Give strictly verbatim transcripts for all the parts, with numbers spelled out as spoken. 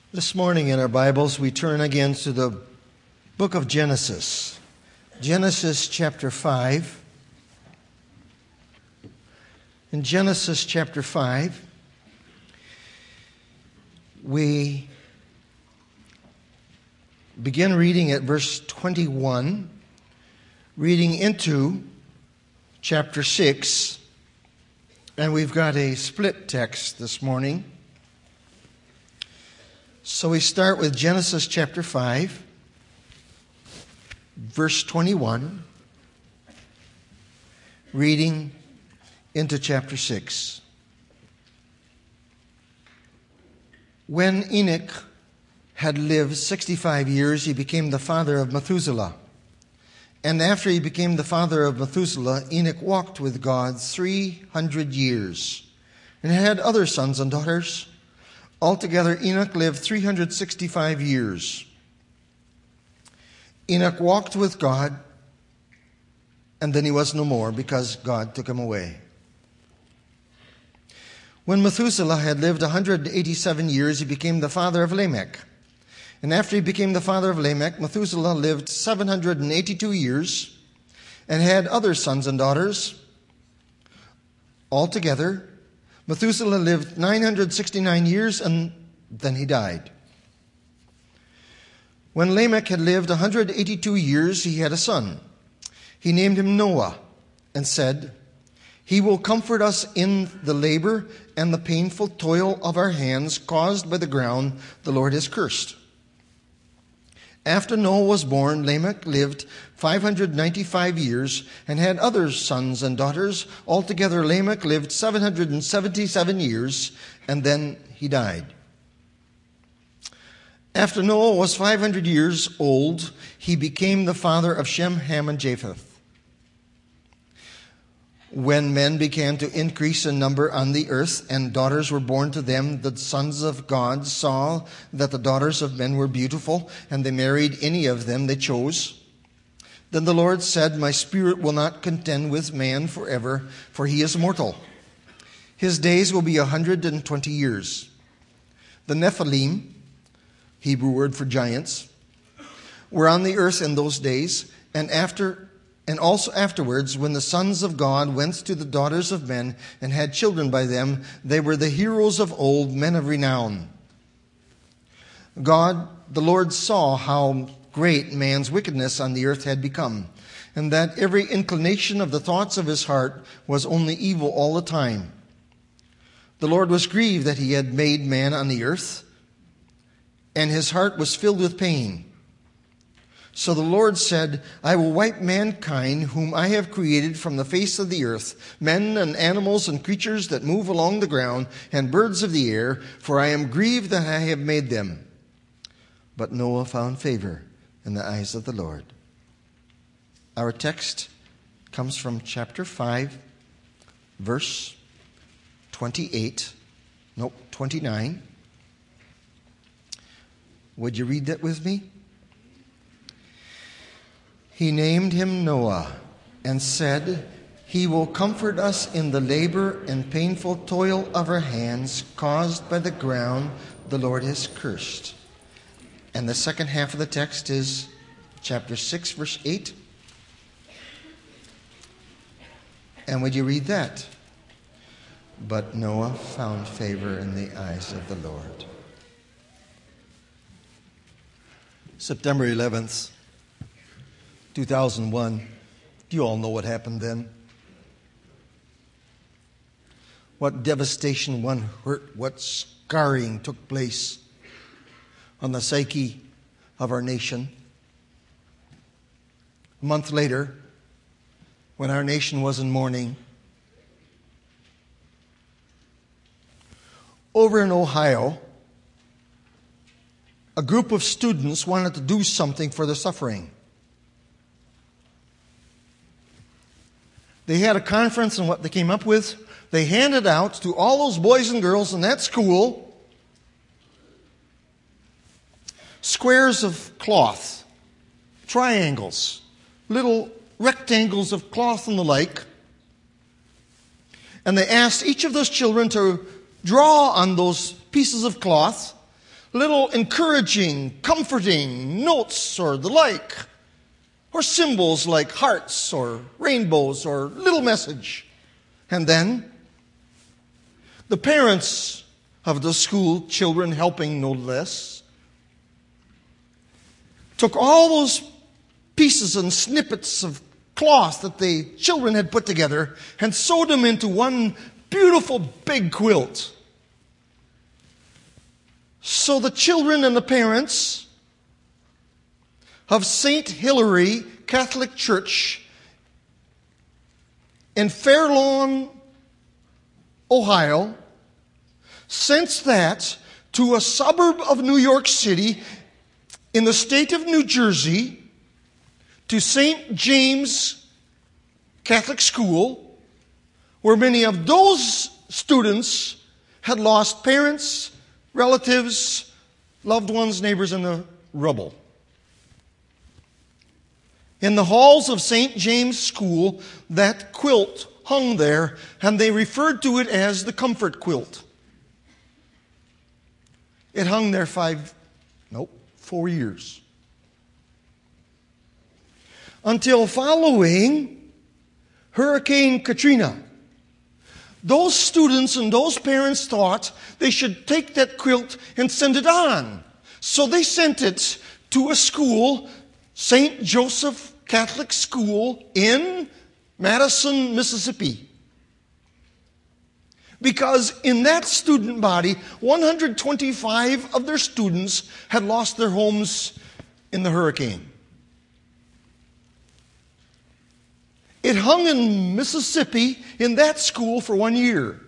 This morning in our Bibles, we turn again to the book of Genesis. Genesis chapter five. In Genesis chapter five, we begin reading at verse twenty-one, reading into chapter six, and we've got a split text this morning. So we start with Genesis chapter five, verse twenty-one, reading into chapter six. When Enoch had lived sixty-five years, he became the father of Methuselah. And after he became the father of Methuselah, Enoch walked with God three hundred years and had other sons and daughters. Altogether, Enoch lived three hundred sixty-five years. Enoch walked with God, and then he was no more because God took him away. When Methuselah had lived one hundred eighty-seven years, he became the father of Lamech. And after he became the father of Lamech, Methuselah lived seven hundred eighty-two years and had other sons and daughters. Altogether, Methuselah lived nine hundred sixty-nine years, and then he died. When Lamech had lived one hundred eighty-two years, he had a son. He named him Noah and said, "He will comfort us in the labor and the painful toil of our hands caused by the ground the Lord has cursed." After Noah was born, Lamech lived five hundred ninety-five years and had other sons and daughters. Altogether, Lamech lived seven hundred seventy-seven years, and then he died. After Noah was five hundred years old, he became the father of Shem, Ham, and Japheth. When men began to increase in number on the earth, and daughters were born to them, the sons of God saw that the daughters of men were beautiful, and they married any of them they chose. Then the Lord said, "My spirit will not contend with man forever, for he is mortal. His days will be a hundred and twenty years." The Nephilim, Hebrew word for giants, were on the earth in those days, and after And also afterwards, when the sons of God went to the daughters of men and had children by them, they were the heroes of old, men of renown. God, the Lord, saw how great man's wickedness on the earth had become, and that every inclination of the thoughts of his heart was only evil all the time. The Lord was grieved that he had made man on the earth, and his heart was filled with pain. So the Lord said, "I will wipe mankind whom I have created from the face of the earth, men and animals and creatures that move along the ground, and birds of the air, for I am grieved that I have made them." But Noah found favor in the eyes of the Lord. Our text comes from chapter five, verse twenty-eight. Nope, twenty-nine. Would you read that with me? He named him Noah and said, "He will comfort us in the labor and painful toil of our hands caused by the ground the Lord has cursed." And the second half of the text is chapter six, verse eight. And would you read that? But Noah found favor in the eyes of the Lord. September eleventh. two thousand one. You all know what happened then. What devastation, what hurt, what scarring took place on the psyche of our nation. A month later, when our nation was in mourning, over in Ohio, a group of students wanted to do something for the suffering. They had a conference, and what they came up with, they handed out to all those boys and girls in that school squares of cloth, triangles, little rectangles of cloth and the like. And they asked each of those children to draw on those pieces of cloth little encouraging, comforting notes or the like, or symbols like hearts or rainbows or little message. And then the parents of the school children, helping no less, took all those pieces and snippets of cloth that the children had put together and sewed them into one beautiful big quilt. So the children and the parents of Saint Hilary Catholic Church in Fairlawn, Ohio, sent that to a suburb of New York City in the state of New Jersey, to Saint James Catholic School, where many of those students had lost parents, relatives, loved ones, neighbors in the rubble. In the halls of Saint James School, that quilt hung there, and they referred to it as the comfort quilt. It hung there five, nope, four years. Until following Hurricane Katrina. Those students and those parents thought they should take that quilt and send it on. So they sent it to a school, Saint Joseph Catholic School in Madison, Mississippi. Because in that student body, one hundred twenty-five of their students had lost their homes in the hurricane. It hung in Mississippi in that school for one year.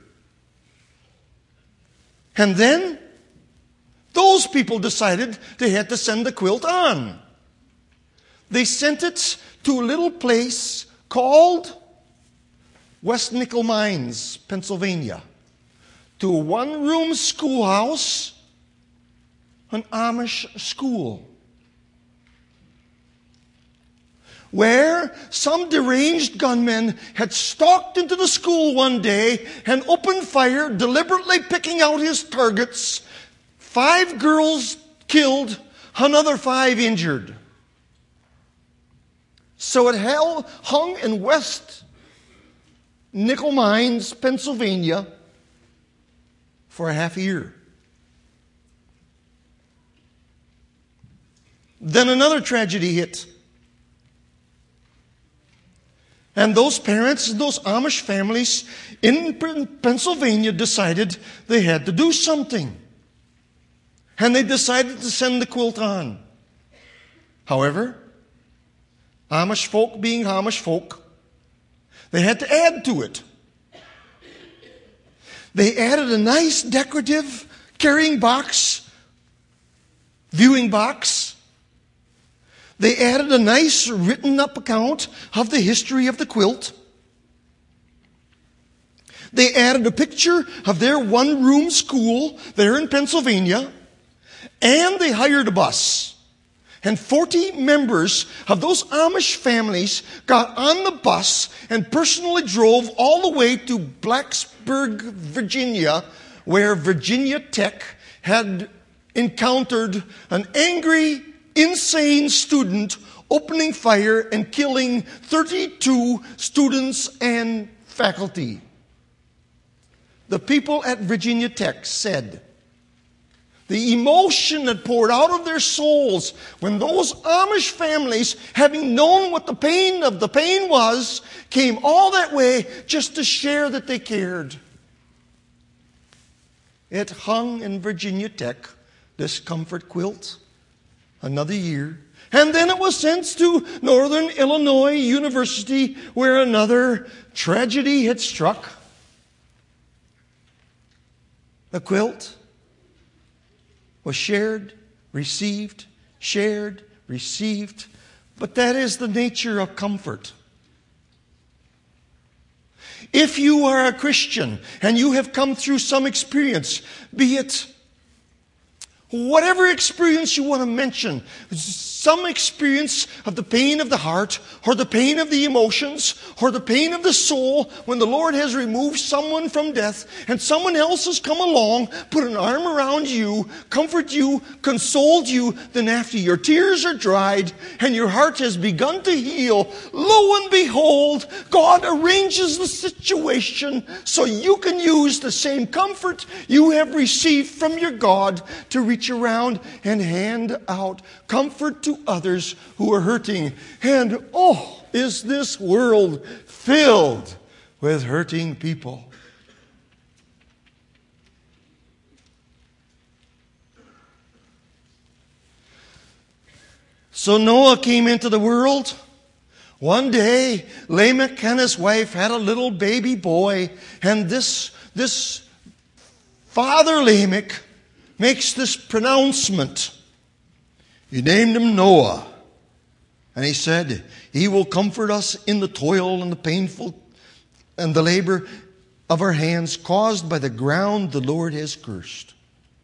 And then those people decided they had to send the quilt on. They sent it to a little place called West Nickel Mines, Pennsylvania, to a one-room schoolhouse, an Amish school, where some deranged gunmen had stalked into the school one day and opened fire, deliberately picking out his targets. Five girls killed, another five injured. So it held, hung in West Nickel Mines, Pennsylvania, for a half a year. Then another tragedy hit. And those parents, those Amish families in Pennsylvania decided they had to do something. And they decided to send the quilt on. However, Amish folk being Amish folk, they had to add to it. They added a nice decorative carrying box, viewing box. They added a nice written up account of the history of the quilt. They added a picture of their one-room school there in Pennsylvania. And they hired a bus. And forty members of those Amish families got on the bus and personally drove all the way to Blacksburg, Virginia, where Virginia Tech had encountered an angry, insane student opening fire and killing thirty-two students and faculty. The people at Virginia Tech said the emotion that poured out of their souls when those Amish families, having known what the pain of the pain was, came all that way just to share that they cared. It hung in Virginia Tech, this comfort quilt, another year. And then it was sent to Northern Illinois University, where another tragedy had struck. The quilt was shared, received, shared, received. But that is the nature of comfort. If you are a Christian and you have come through some experience, be it Whatever experience you want to mention, some experience of the pain of the heart, or the pain of the emotions, or the pain of the soul, when the Lord has removed someone from death, and someone else has come along, put an arm around you, comfort you, consoled you, then after your tears are dried, and your heart has begun to heal, lo and behold, God arranges the situation so you can use the same comfort you have received from your God to reach around and hand out comfort to others who are hurting. And oh, is this world filled with hurting people? So Noah came into the world. One day, Lamech and his wife had a little baby boy, and this, this father Lamech makes this pronouncement. He named him Noah. And he said, he will comfort us in the toil and the painful and the labor of our hands caused by the ground the Lord has cursed.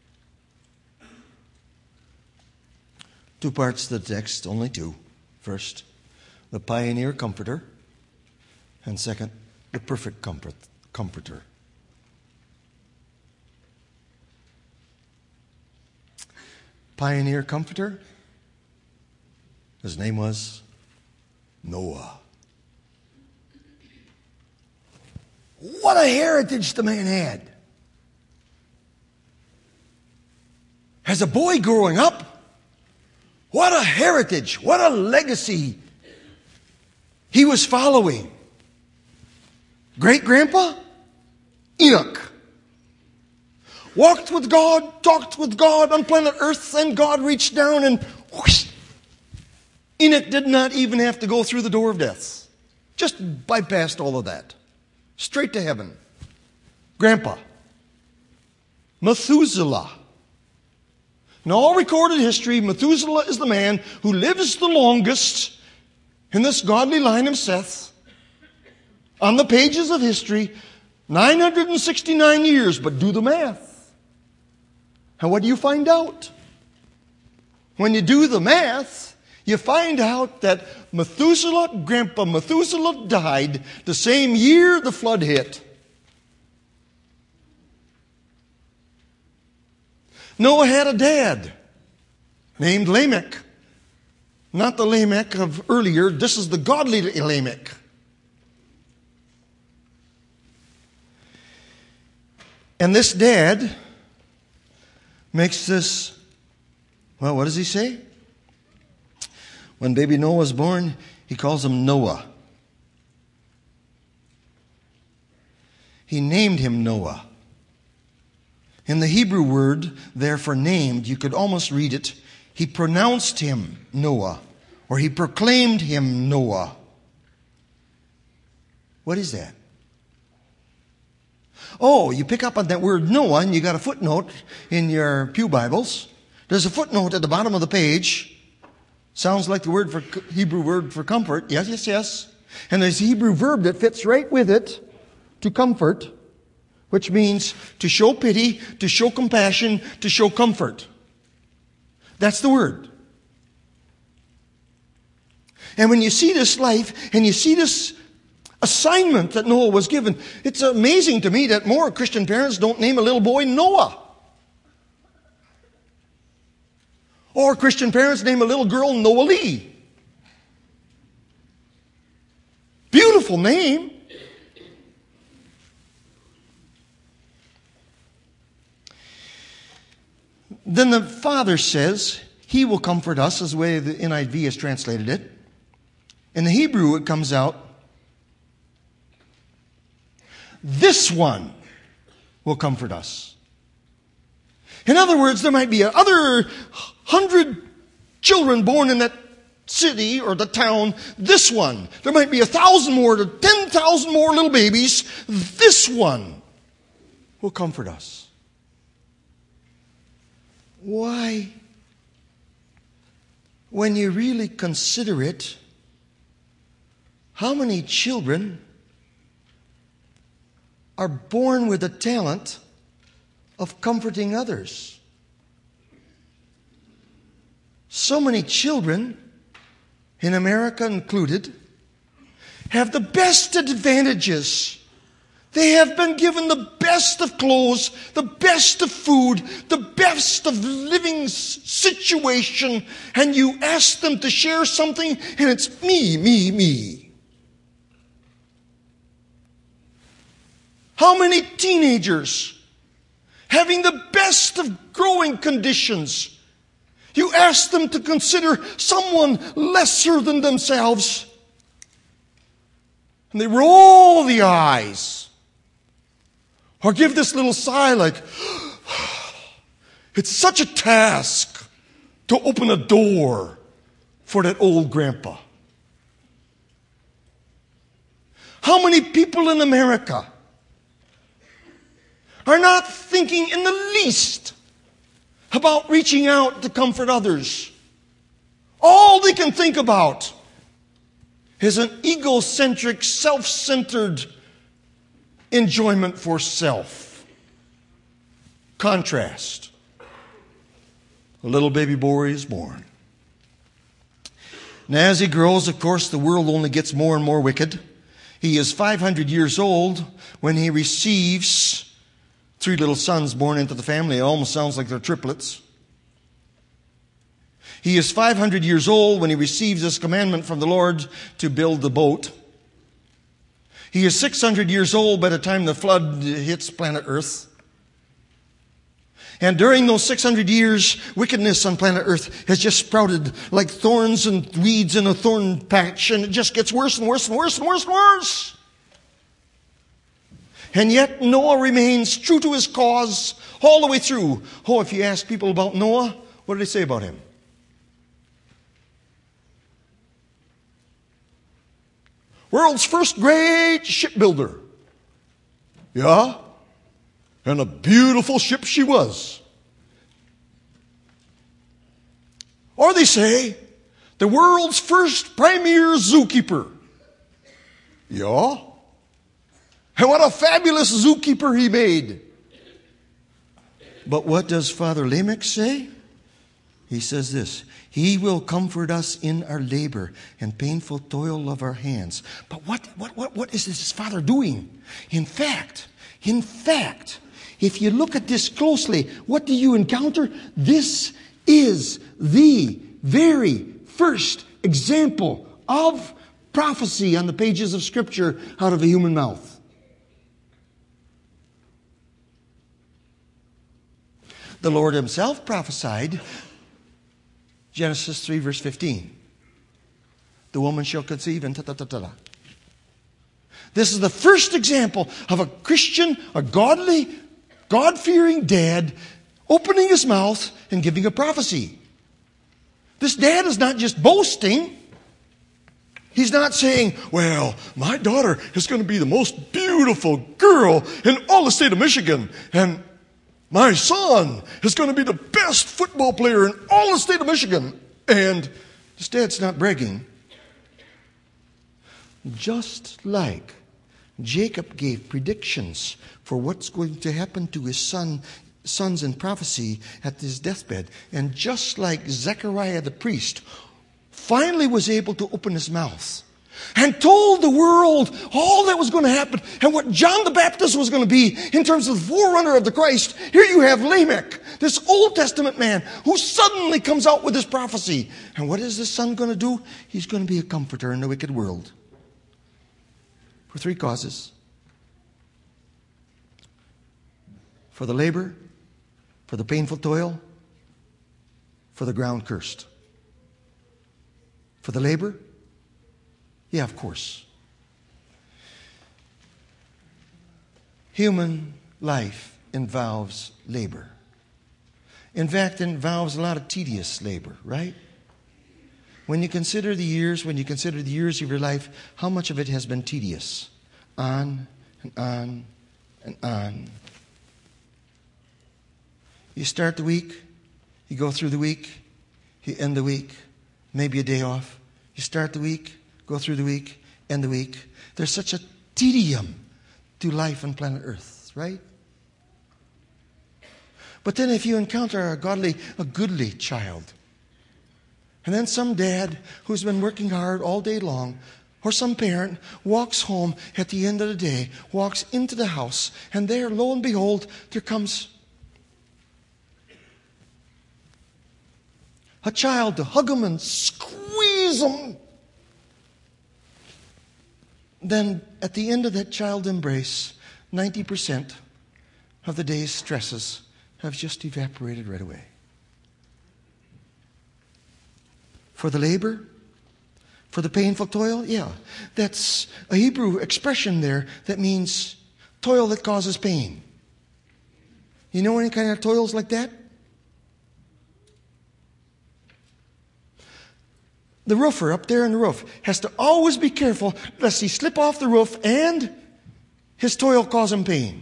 Two parts to the text, only two. First, the pioneer comforter. And second, the perfect comfort, comforter. Pioneer comforter. His name was Noah. What a heritage the man had. As a boy growing up, what a heritage, what a legacy he was following. Great-grandpa? Enoch. Walked with God, talked with God on planet Earth, and God reached down and whoosh, Enoch did not even have to go through the door of death. Just bypassed all of that. Straight to heaven. Grandpa. Methuselah. In all recorded history, Methuselah is the man who lives the longest in this godly line of Seth. On the pages of history, nine hundred sixty-nine years, but do the math. And what do you find out? When you do the math, you find out that Methuselah, Grandpa Methuselah, died the same year the flood hit. Noah had a dad named Lamech. Not the Lamech of earlier. This is the godly Lamech. And this dad makes this, well, what does he say? When baby Noah was born, he calls him Noah. He named him Noah. In the Hebrew word there for named, you could almost read it, he pronounced him Noah, or he proclaimed him Noah. What is that? Oh, you pick up on that word Noah, and you got a footnote in your pew Bibles. There's a footnote at the bottom of the page. Sounds like the word for Hebrew word for comfort. Yes, yes, yes. And there's a Hebrew verb that fits right with it, to comfort, which means to show pity, to show compassion, to show comfort. That's the word. And when you see this life and you see this assignment that Noah was given, it's amazing to me that more Christian parents don't name a little boy Noah. Or Christian parents name a little girl Noah Lee. Beautiful name. Then the Father says, He will comfort us, as the way the N I V has translated it. In the Hebrew, it comes out, this one will comfort us. In other words, there might be other hundred children born in that city or the town. This one. There might be a thousand more, to ten thousand more little babies. This one will comfort us. Why? When you really consider it, how many children are born with the talent of comforting others? So many children, in America included, have the best advantages. They have been given the best of clothes, the best of food, the best of living situation, and you ask them to share something, and it's me, me, me. How many teenagers, having the best of growing conditions, you ask them to consider someone lesser than themselves, and they roll the eyes. Or give this little sigh like, it's such a task to open a door for that old grandpa. How many people in America are not thinking in the least about reaching out to comfort others? All they can think about is an egocentric, self-centered enjoyment for self. Contrast. A little baby boy is born. Now, as he grows, of course, the world only gets more and more wicked. He is five hundred years old when he receives three little sons born into the family. It almost sounds like they're triplets. He is five hundred years old when he receives this commandment from the Lord to build the boat. He is six hundred years old by the time the flood hits planet Earth. And during those six hundred years, wickedness on planet Earth has just sprouted like thorns and weeds in a thorn patch, and it just gets worse and worse and worse and worse and worse. And yet Noah remains true to his cause all the way through. Oh, if you ask people about Noah, what do they say about him? World's first great shipbuilder. Yeah? And a beautiful ship she was. Or they say, the world's first premier zookeeper. Yeah? And what a fabulous zookeeper he made. But what does Father Lamech say? He says this: He will comfort us in our labor and painful toil of our hands. But what, what, what, what is this Father doing? In fact, in fact, if you look at this closely, what do you encounter? This is the very first example of prophecy on the pages of Scripture out of a human mouth. The Lord Himself prophesied, Genesis three, verse fifteen. The woman shall conceive and ta-ta-ta-ta-ta. This is the first example of a Christian, a godly, God-fearing dad opening his mouth and giving a prophecy. This dad is not just boasting. He's not saying, well, my daughter is going to be the most beautiful girl in all the state of Michigan, and my son is going to be the best football player in all the state of Michigan. And this dad's not bragging. Just like Jacob gave predictions for what's going to happen to his son, sons in prophecy at his deathbed. And just like Zechariah the priest finally was able to open his mouth and told the world all that was going to happen and what John the Baptist was going to be in terms of the forerunner of the Christ. Here you have Lamech, this Old Testament man who suddenly comes out with this prophecy. And what is this son going to do? He's going to be a comforter in the wicked world. For three causes. For the labor, for the painful toil, for the ground cursed. For the labor? Yeah, of course. Human life involves labor. In fact, it involves a lot of tedious labor, right? When you consider the years, when you consider the years of your life, how much of it has been tedious? On and on and on. You start the week, you go through the week, you end the week, maybe a day off. You start the week, go through the week, end the week. There's such a tedium to life on planet Earth, right? But then if you encounter a godly, a goodly child, And then some dad who's been working hard all day long, or some parent, walks home at the end of the day, walks into the house, and there, lo and behold, there comes a child to hug him and squeeze him. Then, at the end of that child embrace, ninety percent of the day's stresses have just evaporated right away. For the labor, for the painful toil, yeah, that's a Hebrew expression there that means toil that causes pain. You know any kind of toils like that? The roofer up there on the roof has to always be careful lest he slip off the roof and his toil cause him pain.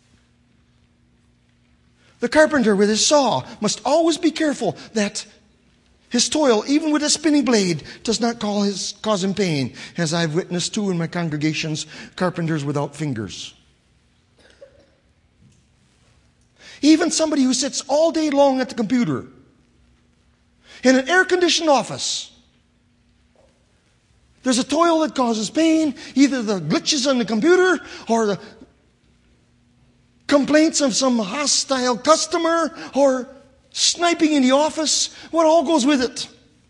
The carpenter with his saw must always be careful that his toil, even with a spinning blade, does not cause, his, cause him pain, as I've witnessed too in my congregations, carpenters without fingers. Even somebody who sits all day long at the computer in an air-conditioned office, there's a toil that causes pain, either the glitches on the computer or the complaints of some hostile customer or sniping in the office. What all goes with it?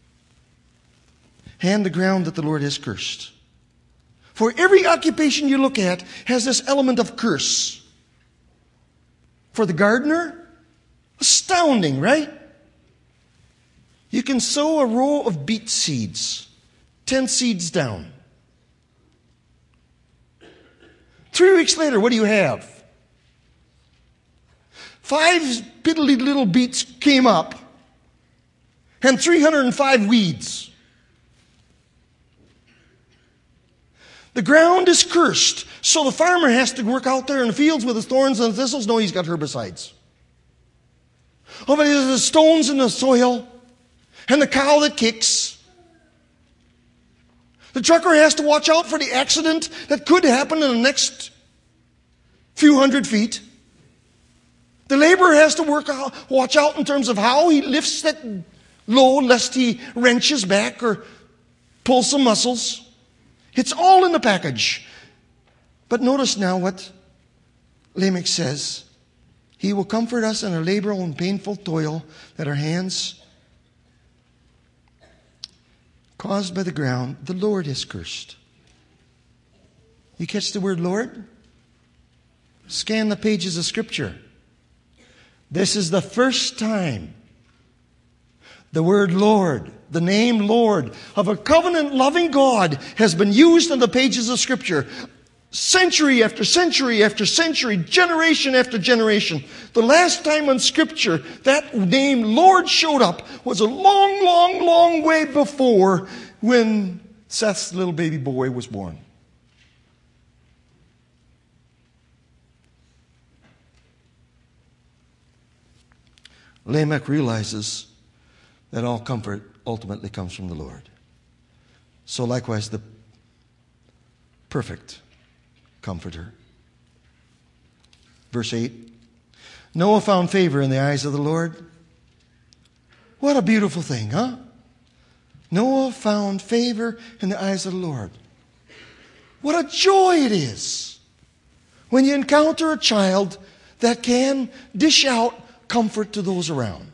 And the ground that the Lord has cursed. For every occupation you look at has this element of curse. For the gardener, astounding, right? You can sow a row of beet seeds, ten seeds down. Three weeks later, what do you have? Five piddly little beets came up and three hundred five weeds. The ground is cursed, so the farmer has to work out there in the fields with his thorns and thistles. No, he's got herbicides. Oh, but there's the stones in the soil and the cow that kicks. The trucker has to watch out for the accident that could happen in the next few hundred feet. The laborer has to work out, watch out in terms of how he lifts that load lest he wrenches back or pulls some muscles. It's all in the package. But notice now what Lamech says. He will comfort us in our labor and painful toil that our hands caused by the ground, the Lord has cursed. You catch the word Lord? Scan the pages of Scripture. This is the first time the word Lord, the name Lord, of a covenant-loving God has been used in the pages of Scripture. Century after century after century, generation after generation. The last time in Scripture that name Lord showed up was a long, long, long way before when Seth's little baby boy was born. Lamech realizes that all comfort ultimately comes from the Lord. So likewise, the perfect comforter. Verse eight. Noah found favor in the eyes of the Lord. What a beautiful thing, huh? Noah found favor in the eyes of the Lord. What a joy it is when you encounter a child that can dish out comfort to those around.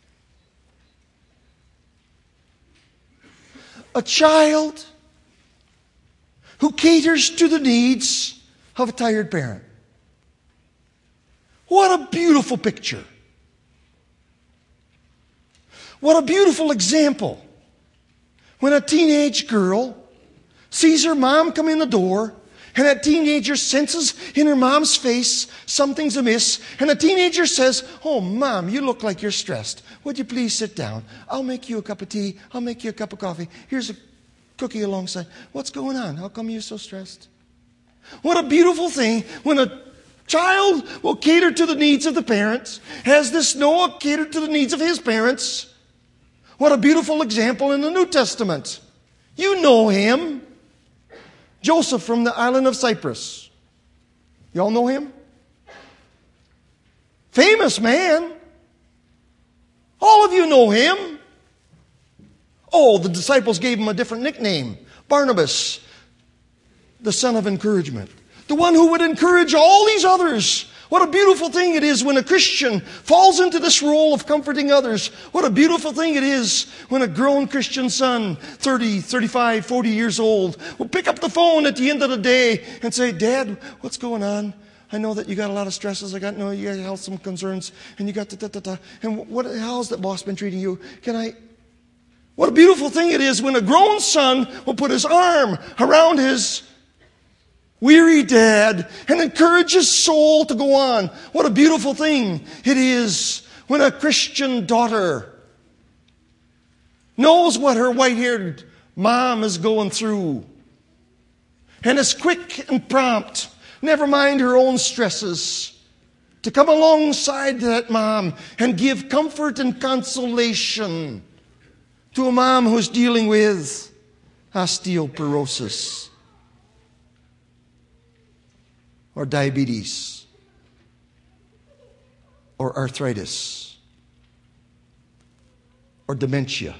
A child who caters to the needs of a tired parent. What a beautiful picture. What a beautiful example. When a teenage girl sees her mom come in the door, and that teenager senses in her mom's face something's amiss. And the teenager says, "Oh, Mom, you look like you're stressed. Would you please sit down? I'll make you a cup of tea. I'll make you a cup of coffee. Here's a cookie alongside. What's going on? How come you're so stressed?" What a beautiful thing when a child will cater to the needs of the parents. Has this Noah catered to the needs of his parents? What a beautiful example in the New Testament. You know him. Joseph from the island of Cyprus. You all know him? Famous man. All of you know him. Oh, the disciples gave him a different nickname. Barnabas, the son of encouragement. The one who would encourage all these others. What a beautiful thing it is when a Christian falls into this role of comforting others. What a beautiful thing it is when a grown Christian son, thirty, thirty-five, forty years old, will pick up the phone at the end of the day and say, Dad, what's going on? I know that you got a lot of stresses. I got no, you got health some concerns, and you got da da da da. And what? How's that boss been treating you? Can I? What a beautiful thing it is when a grown son will put his arm around his weary dad and encourage his soul to go on. What a beautiful thing it is when a Christian daughter knows what her white-haired mom is going through and is quick and prompt, never mind her own stresses, to come alongside that mom and give comfort and consolation to a mom who's dealing with osteoporosis or diabetes or arthritis or dementia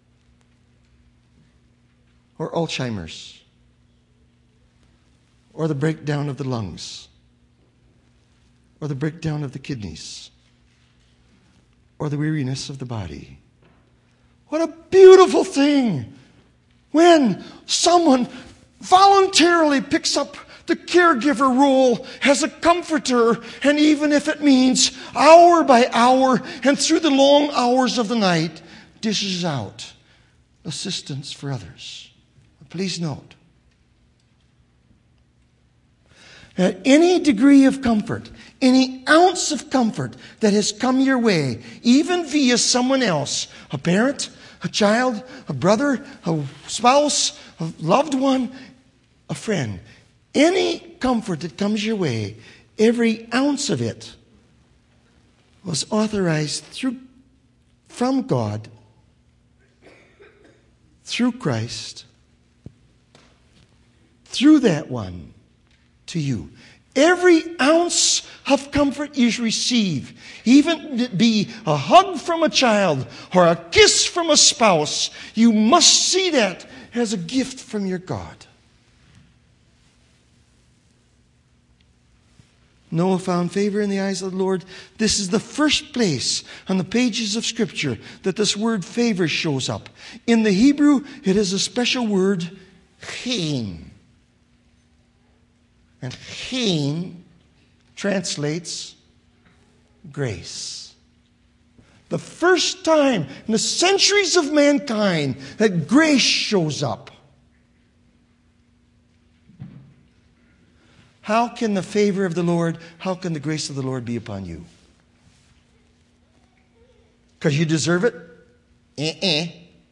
or Alzheimer's or the breakdown of the lungs or the breakdown of the kidneys or the weariness of the body. What a beautiful thing when someone voluntarily picks up the caregiver role as a comforter, and even if it means hour by hour and through the long hours of the night, dishes out assistance for others. Please note, that any degree of comfort, any ounce of comfort that has come your way, even via someone else, a parent, a child, a brother, a spouse, a loved one, a friend, any comfort that comes your way, every ounce of it was authorized through, from God, through Christ, through that one, to you. Every ounce of comfort you receive, even it be a hug from a child or a kiss from a spouse, you must see that as a gift from your God. Noah found favor in the eyes of the Lord. This is the first place on the pages of Scripture that this word favor shows up. In the Hebrew, it is a special word, chen. And chen translates grace. The first time in the centuries of mankind that grace shows up. How can the favor of the Lord, how can the grace of the Lord be upon you? Because you deserve it? Eh-eh.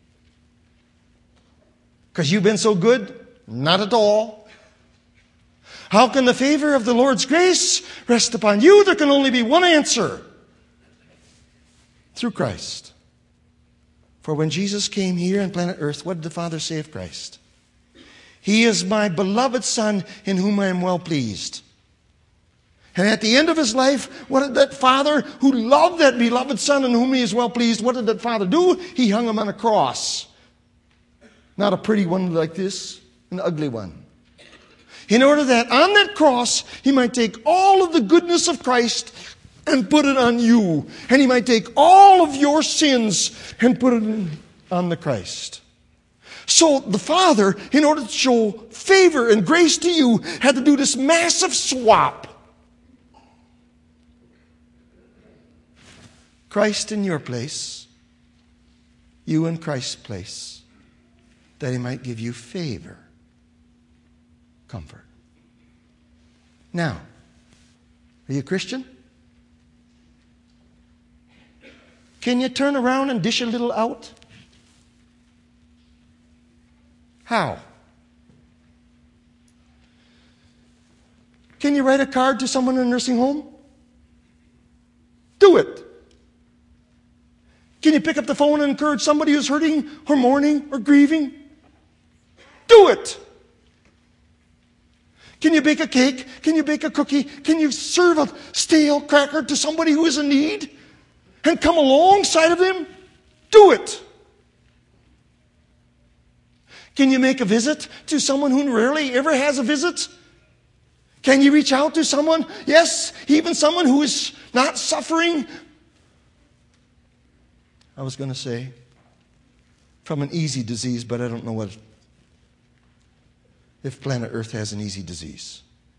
Because you've been so good? Not at all. How can the favor of the Lord's grace rest upon you? There can only be one answer. Through Christ. For when Jesus came here on planet Earth, what did the Father say of Christ? He is my beloved Son in whom I am well pleased. And at the end of his life, what did that Father who loved that beloved Son in whom he is well pleased, what did that Father do? He hung him on a cross. Not a pretty one like this, an ugly one. In order that on that cross, he might take all of the goodness of Christ and put it on you. And he might take all of your sins and put it on the Christ. So the Father, in order to show favor and grace to you, had to do this massive swap. Christ in your place, you in Christ's place, that he might give you favor, comfort. Now, are you a Christian? Can you turn around and dish a little out? How? Can you write a card to someone in a nursing home? Do it. Can you pick up the phone and encourage somebody who's hurting or mourning or grieving? Do it. Can you bake a cake? Can you bake a cookie? Can you serve a stale cracker to somebody who is in need and come alongside of them? Do it. Can you make a visit to someone who rarely ever has a visit? Can you reach out to someone? Yes, even someone who is not suffering. I was going to say from an easy disease, but I don't know what if planet Earth has an easy disease.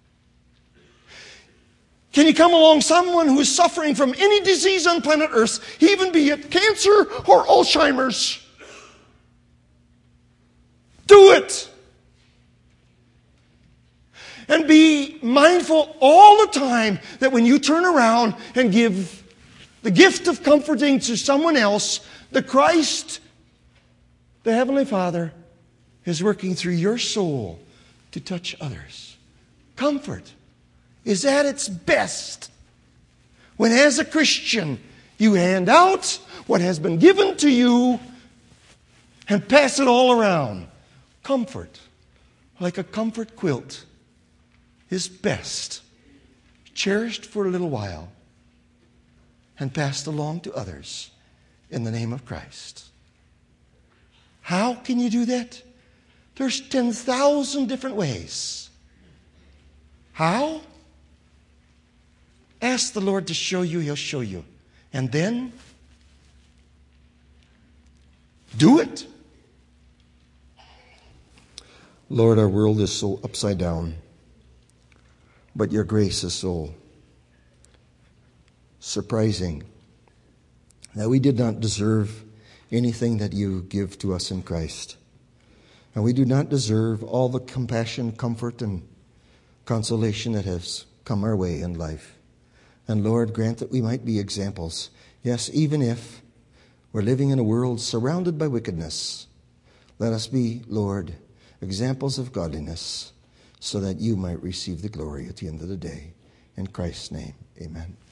Can you come along someone who is suffering from any disease on planet Earth, even be it cancer or Alzheimer's? Do it. And be mindful all the time that when you turn around and give the gift of comforting to someone else, the Christ, the Heavenly Father, is working through your soul to touch others. Comfort is at its best when, as a Christian, you hand out what has been given to you and pass it all around. Comfort, like a comfort quilt, is best cherished for a little while and passed along to others in the name of Christ. How can you do that? There's ten thousand different ways. How? Ask the Lord to show you, He'll show you. And then, do it. Lord, our world is so upside down, but your grace is so surprising that we did not deserve anything that you give to us in Christ. And we do not deserve all the compassion, comfort, and consolation that has come our way in life. And Lord, grant that we might be examples. Yes, even if we're living in a world surrounded by wickedness, let us be, Lord, examples of godliness so that you might receive the glory at the end of the day. In Christ's name, amen.